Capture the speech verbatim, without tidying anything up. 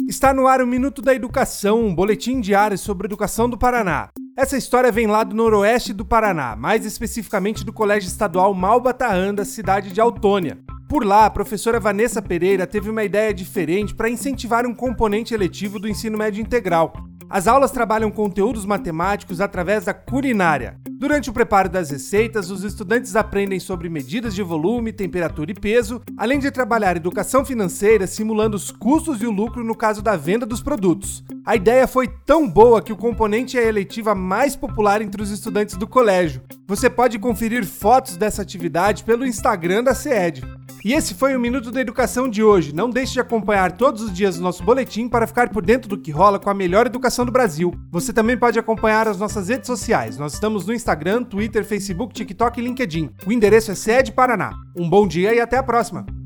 Está no ar o Minuto da Educação, um boletim diário sobre a educação do Paraná. Essa história vem lá do noroeste do Paraná, mais especificamente do Colégio Estadual Malba-Tahan, da cidade de Autônia. Por lá, a professora Vanessa Pereira teve uma ideia diferente para incentivar um componente eletivo do ensino médio integral. As aulas trabalham conteúdos matemáticos através da culinária. Durante o preparo das receitas, os estudantes aprendem sobre medidas de volume, temperatura e peso, além de trabalhar educação financeira simulando os custos e o lucro no caso da venda dos produtos. A ideia foi tão boa que o componente é a eletiva mais popular entre os estudantes do colégio. Você pode conferir fotos dessa atividade pelo Instagram da CED. E esse foi o Minuto da Educação de hoje. Não deixe de acompanhar todos os dias o nosso boletim para ficar por dentro do que rola com a melhor educação do Brasil. Você também pode acompanhar as nossas redes sociais. Nós estamos no Instagram, Twitter, Facebook, TikTok e LinkedIn. O endereço é CED Paraná. Um bom dia e até a próxima!